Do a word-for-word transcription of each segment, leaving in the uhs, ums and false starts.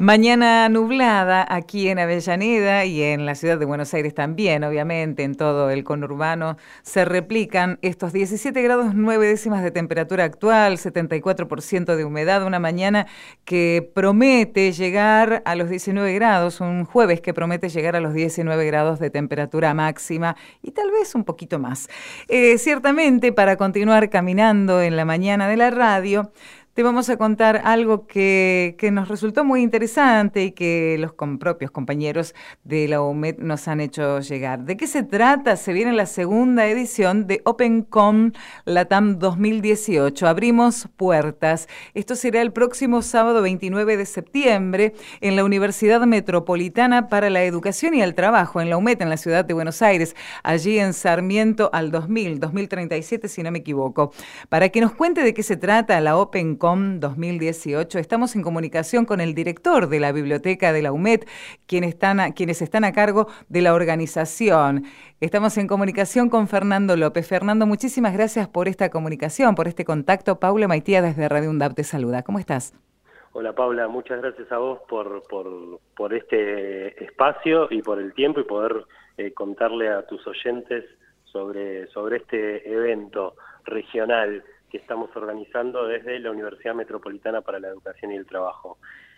Mañana nublada aquí en Avellaneda y en la ciudad de Buenos Aires también, obviamente, en todo el conurbano se replican estos diecisiete grados nueve décimas de temperatura actual, setenta y cuatro por ciento de humedad, una mañana que promete llegar a los diecinueve grados, un jueves que promete llegar a los diecinueve grados de temperatura máxima y tal vez un poquito más. Eh, ciertamente, para continuar caminando en la mañana de la radio, te vamos a contar algo que, que nos resultó muy interesante y que los com- propios compañeros de la U M E D nos han hecho llegar. ¿De qué se trata? Se viene la segunda edición de OpenCom Latam dos mil dieciocho. Abrimos puertas. Esto será el próximo sábado veintinueve de septiembre en la Universidad Metropolitana para la Educación y el Trabajo, en la U M E D, en la ciudad de Buenos Aires, allí en Sarmiento al dos mil, dos mil treinta y siete, si no me equivoco. Para que nos cuente de qué se trata la OpenCom dos mil dieciocho, estamos en comunicación con el director de la biblioteca de la U M E D, quienes están a, quienes están a cargo de la organización. Estamos en comunicación con Fernando López. Fernando, muchísimas gracias por esta comunicación, por este contacto. Paula Maitía desde Radio UNDAP te saluda. ¿Cómo estás? Hola Paula, muchas gracias a vos por, por, por este espacio y por el tiempo y poder eh, contarle a tus oyentes sobre, sobre este evento regional que estamos organizando desde la Universidad Metropolitana para la Educación y el Trabajo.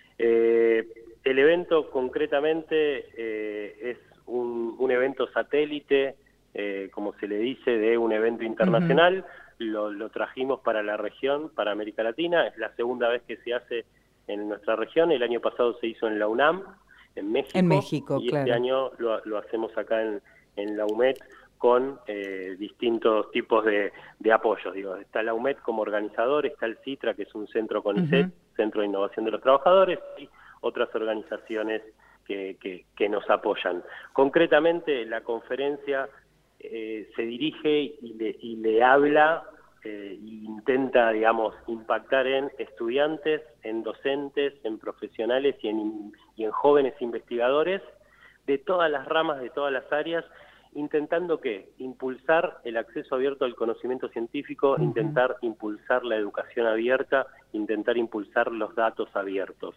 Eh, el evento concretamente eh, es un, un evento satélite, eh, como se le dice, de un evento internacional. Uh-huh. lo, lo trajimos para la región, para América Latina. Es la segunda vez que se hace en nuestra región. El año pasado se hizo en la UNAM, en México. En México, y claro. Este año lo, lo hacemos acá en, en la U M E D, con eh, distintos tipos de, de apoyos. Digo, está la U M E D como organizador, está el CITRA, que es un centro CONICET, uh-huh. Centro de Innovación de los Trabajadores, y otras organizaciones que, que, que nos apoyan. Concretamente, la conferencia eh, se dirige y le, y le habla e eh, intenta, digamos, impactar en estudiantes, en docentes, en profesionales y en, y en jóvenes investigadores de todas las ramas, de todas las áreas, intentando ¿qué? Impulsar el acceso abierto al conocimiento científico, uh-huh. Intentar impulsar la educación abierta, intentar impulsar los datos abiertos.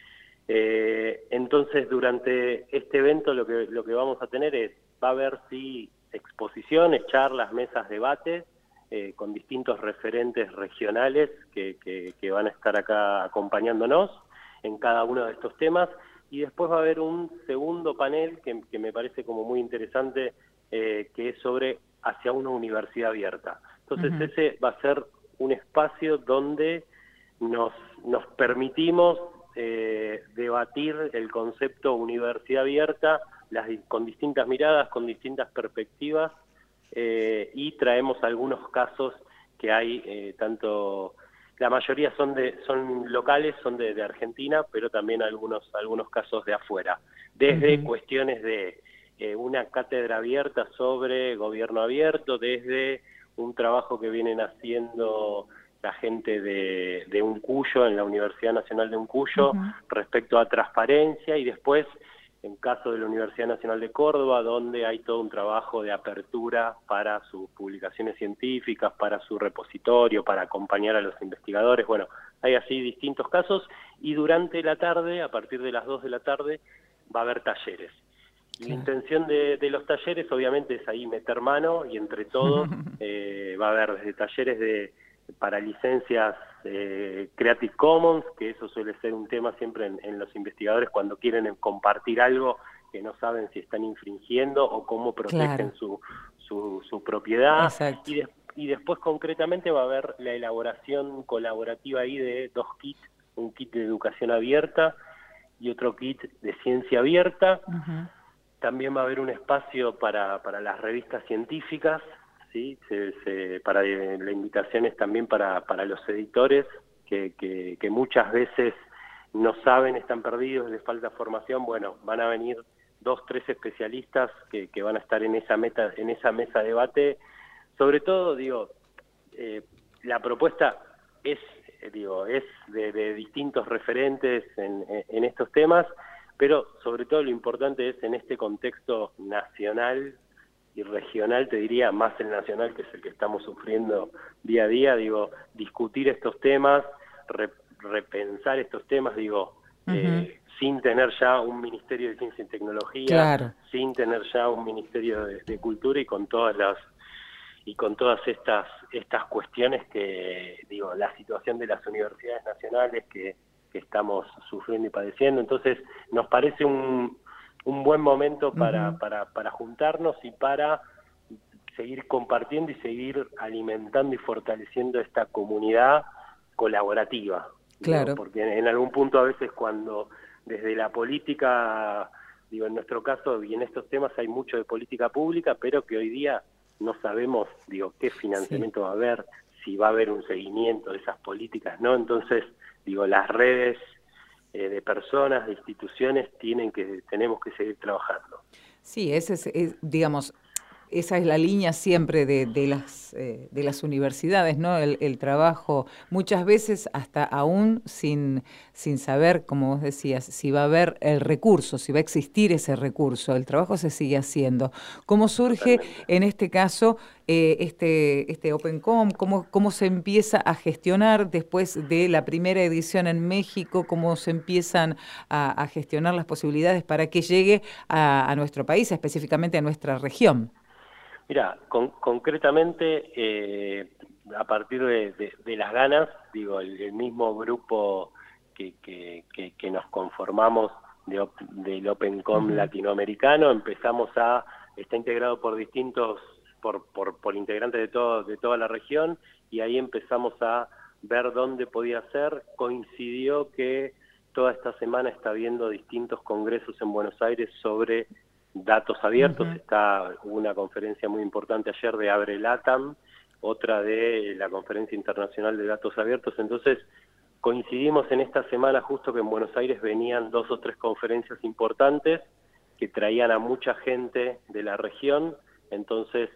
Eh, entonces, durante este evento lo que, lo que vamos a tener es, va a haber sí exposiciones, charlas, mesas, debates, eh, con distintos referentes regionales que, que, que van a estar acá acompañándonos en cada uno de estos temas, y después va a haber un segundo panel que, que me parece como muy interesante, Eh, que es sobre hacia una universidad abierta. Entonces uh-huh. ese va a ser un espacio donde nos, nos permitimos eh, debatir el concepto universidad abierta las, con distintas miradas, con distintas perspectivas, eh, y traemos algunos casos que hay, eh, tanto la mayoría son de son locales, son de, de Argentina, pero también algunos, algunos casos de afuera, desde uh-huh. cuestiones de Eh, una cátedra abierta sobre gobierno abierto, desde un trabajo que vienen haciendo la gente de, de Uncuyo, en la Universidad Nacional de Uncuyo, uh-huh. respecto a transparencia, y después, en caso de la Universidad Nacional de Córdoba, donde hay todo un trabajo de apertura para sus publicaciones científicas, para su repositorio, para acompañar a los investigadores. Bueno, hay así distintos casos, y durante la tarde, a partir de las dos de la tarde, va a haber talleres. Claro. La intención de, de los talleres, obviamente, es ahí meter mano, y entre todos eh, va a haber desde talleres de para licencias eh, Creative Commons, que eso suele ser un tema siempre en, en los investigadores cuando quieren compartir algo que no saben si están infringiendo o cómo protegen claro. su, su, su propiedad. Y, de, y después, concretamente, va a haber la elaboración colaborativa ahí de dos kits, un kit de educación abierta y otro kit de ciencia abierta. Uh-huh. También va a haber un espacio para, para las revistas científicas, ¿sí? Se, se, para la invitación es también para, para los editores, que, que, que muchas veces no saben, están perdidos, les falta formación. Bueno, van a venir dos, tres especialistas que, que van a estar en esa, meta, en esa mesa de debate. Sobre todo, digo, eh, la propuesta es, digo, es de, de distintos referentes en, en estos temas, pero sobre todo lo importante es en este contexto nacional y regional, te diría más el nacional, que es el que estamos sufriendo día a día, digo, discutir estos temas, re, repensar estos temas, digo, uh-huh. eh, sin tener ya un Ministerio de Ciencia y Tecnología, claro. sin tener ya un Ministerio de, de Cultura y con todas las y con todas estas estas cuestiones que, digo, la situación de las universidades nacionales que, que estamos sufriendo y padeciendo. Entonces, nos parece un, un buen momento para, uh-huh. para, para juntarnos y para seguir compartiendo y seguir alimentando y fortaleciendo esta comunidad colaborativa. Claro. Digo, porque en, en algún punto a veces cuando desde la política, digo, en nuestro caso y en estos temas hay mucho de política pública, pero que hoy día no sabemos, digo, qué financiamiento sí. va a haber, si va a haber un seguimiento de esas políticas, ¿no? Entonces, digo, las redes eh, de personas, de instituciones, tienen que, tenemos que seguir trabajando. Sí, ese es, es digamos, esa es la línea siempre de, de las eh, de las universidades, ¿no? El, el trabajo, muchas veces hasta aún sin, sin saber, como vos decías, si va a haber el recurso, si va a existir ese recurso, el trabajo se sigue haciendo. ¿Cómo surge Totalmente. en este caso eh, este, este OpenCom? ¿Cómo, ¿Cómo se empieza a gestionar después de la primera edición en México? ¿Cómo se empiezan a, a gestionar las posibilidades para que llegue a, a nuestro país, específicamente a nuestra región? Mira, con, concretamente, eh, a partir de, de, de las ganas, digo, el, el mismo grupo que, que, que, que nos conformamos de, del OpenCom uh-huh. latinoamericano, empezamos a, está integrado por distintos, por, por, por integrantes de, todo, de toda la región, y ahí empezamos a ver dónde podía ser. Coincidió que toda esta semana está habiendo distintos congresos en Buenos Aires sobre datos abiertos. Uh-huh. Está una conferencia muy importante ayer de Abre LATAM, otra de la Conferencia Internacional de Datos Abiertos. Entonces, coincidimos en esta semana justo que en Buenos Aires venían dos o tres conferencias importantes que traían a mucha gente de la región. Entonces,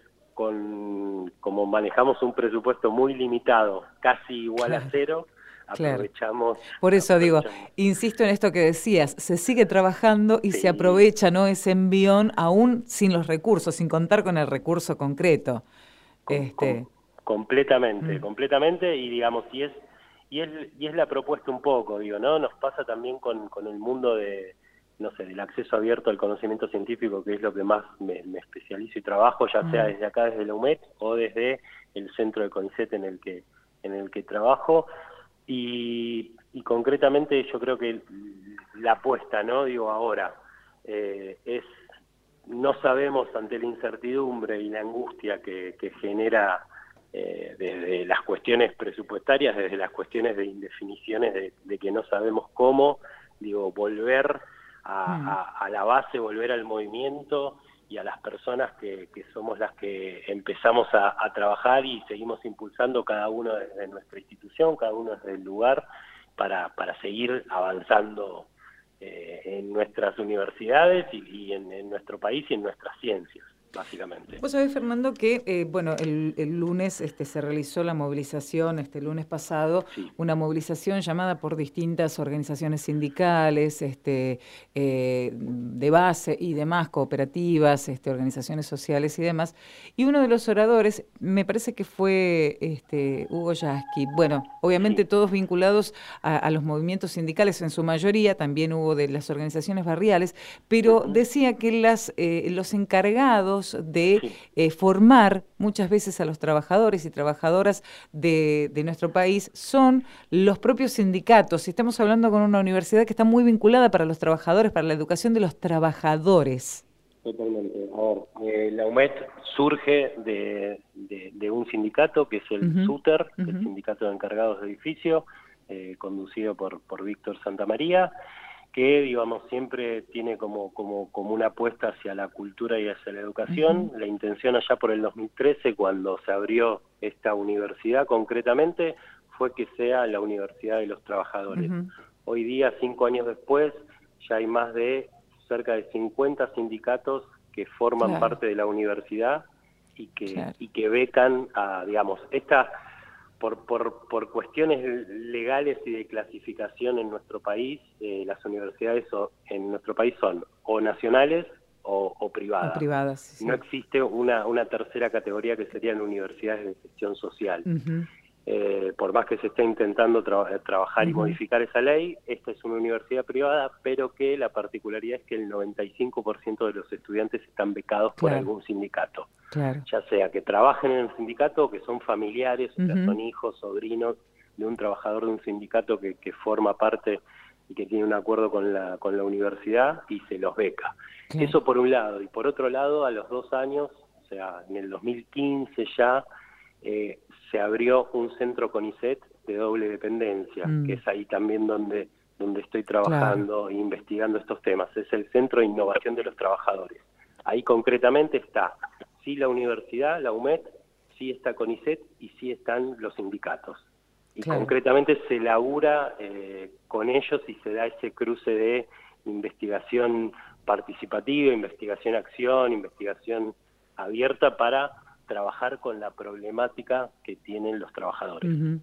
con como manejamos un presupuesto muy limitado, casi igual claro. a cero, aprovechamos. Claro. Por eso aprovechamos. digo, insisto en esto que decías, se sigue trabajando y sí. se aprovecha, ¿no?, ese envión aún sin los recursos, sin contar con el recurso concreto. Com, este... com, completamente, mm. completamente, y digamos, y es, y es y es la propuesta un poco, digo, ¿no? Nos pasa también con, con el mundo de, no sé, del acceso abierto al conocimiento científico, que es lo que más me, me especializo y trabajo, ya mm. sea desde acá, desde la U M E T, o desde el centro de CONICET en el que, en el que trabajo. Y, y concretamente yo creo que la apuesta, ¿no? Digo, ahora, eh, es, no sabemos ante la incertidumbre y la angustia que, que genera eh, desde las cuestiones presupuestarias, desde las cuestiones de indefiniciones, de, de que no sabemos cómo, digo, volver a, mm. a, a la base, volver al movimiento y a las personas que, que somos las que empezamos a, a trabajar y seguimos impulsando cada uno desde nuestra institución, cada uno desde el lugar, para, para seguir avanzando eh, en nuestras universidades y, y en, en nuestro país y en nuestras ciencias, básicamente. Vos sabés, Fernando, que eh, bueno, el, el lunes este, se realizó la movilización, este lunes pasado, sí. una movilización llamada por distintas organizaciones sindicales, este, eh, de base y demás, cooperativas, este, organizaciones sociales y demás. Y uno de los oradores, me parece que fue este, Hugo Yasky. Bueno, obviamente sí. todos vinculados a, a los movimientos sindicales en su mayoría, también hubo de las organizaciones barriales, pero uh-huh. decía que las, eh, los encargados de sí. eh, formar muchas veces a los trabajadores y trabajadoras de, de nuestro país son los propios sindicatos. Estamos hablando con una universidad que está muy vinculada para los trabajadores, para la educación de los trabajadores. Totalmente. A ver, eh, la U M E T surge de, de, de un sindicato que es el uh-huh. SUTER, uh-huh. el Sindicato de Encargados de Edificio, eh, conducido por, por Víctor Santamaría, que, digamos, siempre tiene como, como, como una apuesta hacia la cultura y hacia la educación. Uh-huh. La intención allá por el dos mil trece, cuando se abrió esta universidad concretamente, fue que sea la Universidad de los Trabajadores. Uh-huh. Hoy día, cinco años después, ya hay más de cerca de cincuenta sindicatos que forman claro. parte de la universidad y que, claro. y que becan a, digamos, esta... Por, por, por cuestiones legales y de clasificación en nuestro país, eh, las universidades o, en nuestro país son o nacionales o, o privadas. O privadas sí. No existe una, una tercera categoría que serían universidades de gestión social. Uh-huh. Eh, por más que se esté intentando tra trabajar y Uh-huh. modificar esa ley, esta es una universidad privada, pero que la particularidad es que el noventa y cinco por ciento de los estudiantes están becados por Claro, algún sindicato. claro. Ya sea que trabajen en el sindicato o que son familiares, o sea, Uh-huh. son hijos, sobrinos de un trabajador de un sindicato que, que forma parte y que tiene un acuerdo con la, con la universidad y se los beca. Claro. Eso por un lado. Y por otro lado, a los dos años, o sea, en el dos mil quince ya, eh, se abrió un centro CONICET de doble dependencia, Mm. que es ahí también donde, donde estoy trabajando Claro. e investigando estos temas. Es el Centro de Innovación de los Trabajadores. Ahí concretamente está, sí la universidad, la UMET, sí está CONICET y sí están los sindicatos. Y Claro. concretamente se labura eh, con ellos y se da ese cruce de investigación participativa, investigación-acción, investigación abierta para trabajar con la problemática que tienen los trabajadores. Uh-huh.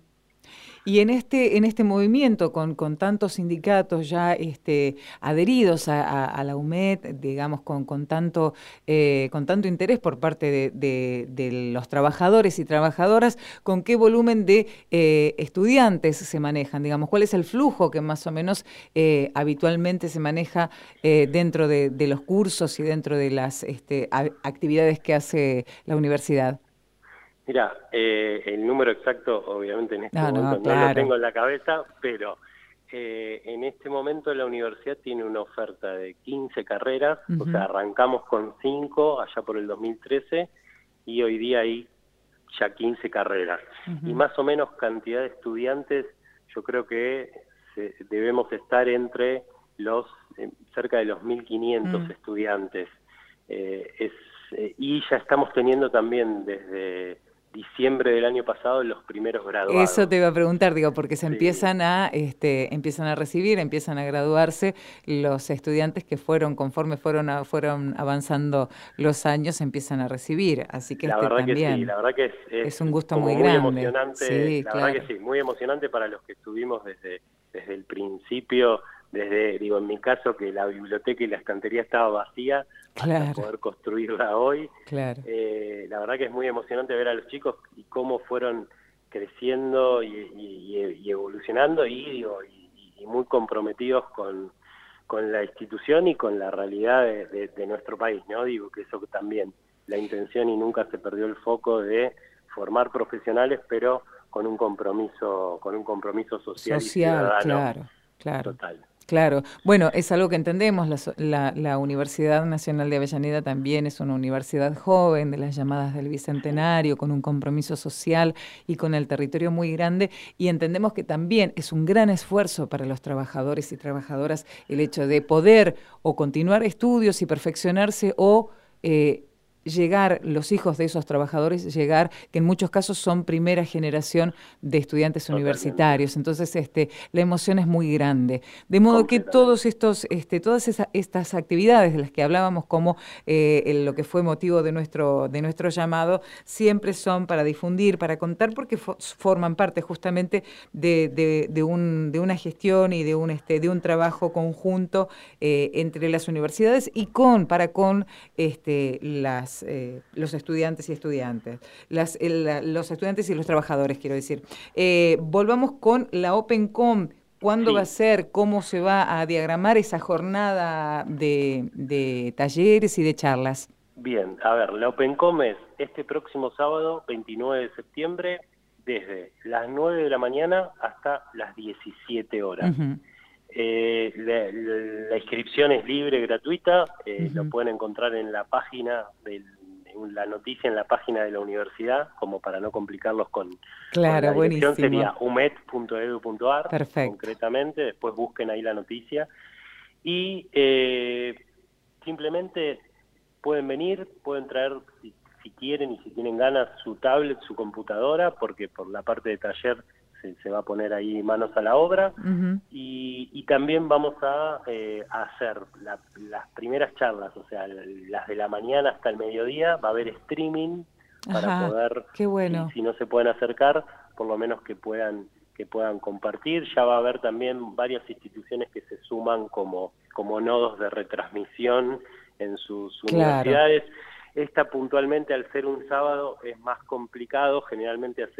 Y en este, en este movimiento, con, con tantos sindicatos ya este, adheridos a, a, a la UMET, digamos, con, con, tanto, eh, con tanto interés por parte de, de, de los trabajadores y trabajadoras, ¿con qué volumen de eh, estudiantes se manejan? Digamos, ¿cuál es el flujo que más o menos eh, habitualmente se maneja eh, dentro de, de los cursos y dentro de las este, a, actividades que hace la universidad? Mira, eh, el número exacto obviamente en este No, momento no, no claro. lo tengo en la cabeza, pero eh, en este momento la universidad tiene una oferta de quince carreras, Uh-huh. o sea, arrancamos con cinco allá por el dos mil trece y hoy día hay ya quince carreras. Uh-huh. Y más o menos cantidad de estudiantes, yo creo que se, debemos estar entre los eh, cerca de los mil quinientos Mm. estudiantes. Eh, es, eh, y ya estamos teniendo también desde diciembre del año pasado los primeros graduados. Eso te iba a preguntar, digo, porque se Sí. empiezan a, este, empiezan a recibir, empiezan a graduarse los estudiantes que fueron, conforme fueron, a, fueron avanzando los años, empiezan a recibir. Así que La este verdad también que sí, la verdad que es, es, es un gusto como muy muy grande. emocionante, Sí, la claro. verdad que sí, muy emocionante para los que estuvimos desde, desde el principio, desde, digo, en mi caso, que la biblioteca y la estantería estaba vacía, Claro. hasta poder construirla hoy. Claro. Eh, la verdad que es muy emocionante ver a los chicos y cómo fueron creciendo y, y, y evolucionando y, digo, y, y muy comprometidos con, con la institución y con la realidad de, de, de nuestro país, ¿no? Digo que eso también, la intención y nunca se perdió el foco de formar profesionales, pero con un compromiso, con un compromiso social, Social, y ciudadano. Claro, claro. Total. Claro, bueno, es algo que entendemos, la, la, la Universidad Nacional de Avellaneda también es una universidad joven, de las llamadas del Bicentenario, con un compromiso social y con el territorio muy grande, y entendemos que también es un gran esfuerzo para los trabajadores y trabajadoras el hecho de poder o continuar estudios y perfeccionarse o eh, llegar, los hijos de esos trabajadores, llegar, que en muchos casos son primera generación de estudiantes Totalmente. universitarios. Entonces, este, la emoción es muy grande. De modo que todos estos, este, todas esa, estas actividades de las que hablábamos, como eh, el, lo que fue motivo de nuestro, de nuestro llamado, siempre son para difundir, para contar, porque fo forman parte justamente de, de, de, un, de una gestión y de un, este, de un trabajo conjunto eh, entre las universidades y con, para con este, las Eh, los estudiantes y estudiantes, las, el, los estudiantes y los trabajadores, quiero decir. Eh, volvamos con la OpenCom. ¿Cuándo Sí. va a ser? ¿Cómo se va a diagramar esa jornada de, de talleres y de charlas? Bien, a ver, la OpenCom es este próximo sábado, veintinueve de septiembre, desde las nueve de la mañana hasta las diecisiete horas. Uh-huh. Eh, la, la, la inscripción es libre, gratuita, eh, uh-huh. Lo pueden encontrar en la página, de la noticia en la página de la universidad, como para no complicarlos con, claro, con la dirección, buenísimo. sería umet punto edu punto ar, concretamente, después busquen ahí la noticia, y eh, simplemente pueden venir, pueden traer, si, si quieren y si tienen ganas, su tablet, su computadora, porque por la parte de taller Se, se va a poner ahí manos a la obra, uh-huh. y, y también vamos a, eh, a hacer la, las primeras charlas, o sea, las de la mañana hasta el mediodía, va a haber streaming. Ajá, para poder, qué bueno. si, si no se pueden acercar, por lo menos que puedan que puedan compartir. Ya va a haber también varias instituciones que se suman como, como nodos de retransmisión en sus claro. universidades. Esta puntualmente, al ser un sábado, es más complicado. Generalmente hacemos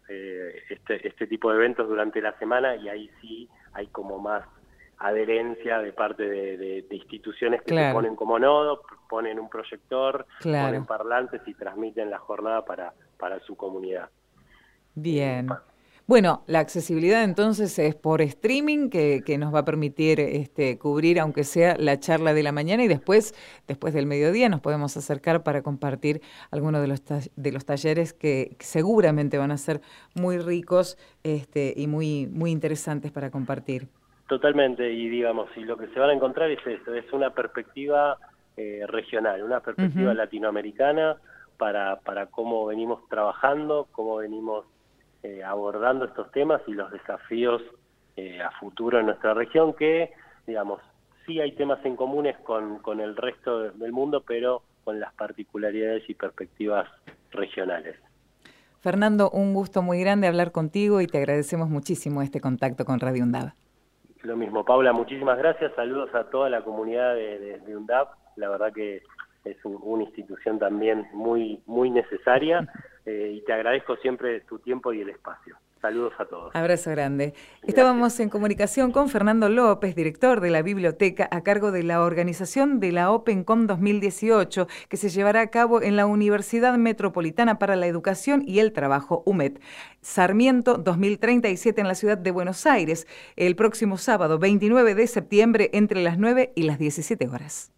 eh, este, este tipo de eventos durante la semana y ahí sí hay como más adherencia de parte de, de, de instituciones que claro. se ponen como nodo, ponen un proyector, claro. ponen parlantes y transmiten la jornada para, para su comunidad. Bien. Eh, Bueno, la accesibilidad entonces es por streaming que, que nos va a permitir este, cubrir, aunque sea la charla de la mañana, y después, después del mediodía, nos podemos acercar para compartir algunos de los, de los talleres que seguramente van a ser muy ricos este, y muy, muy interesantes para compartir. Totalmente, y digamos, y lo que se van a encontrar es eso, es una perspectiva eh, regional, una perspectiva uh-huh. latinoamericana para, para cómo venimos trabajando, cómo venimos Eh, abordando estos temas y los desafíos eh, a futuro en nuestra región, que, digamos, sí hay temas en comunes con, con el resto de, del mundo, pero con las particularidades y perspectivas regionales. Fernando, un gusto muy grande hablar contigo y te agradecemos muchísimo este contacto con Radio UNDAB. Lo mismo, Paula, muchísimas gracias, saludos a toda la comunidad de, de, de UNDAB, la verdad que es un, una institución también muy, muy necesaria. Eh, y te agradezco siempre tu tiempo y el espacio. Saludos a todos. Abrazo grande. Gracias. Estábamos en comunicación con Fernando López, director de la biblioteca a cargo de la organización de la OpenCom dos mil dieciocho, que se llevará a cabo en la Universidad Metropolitana para la Educación y el Trabajo, U M E T, Sarmiento dos mil treinta y siete en la ciudad de Buenos Aires, el próximo sábado veintinueve de septiembre entre las nueve y las diecisiete horas.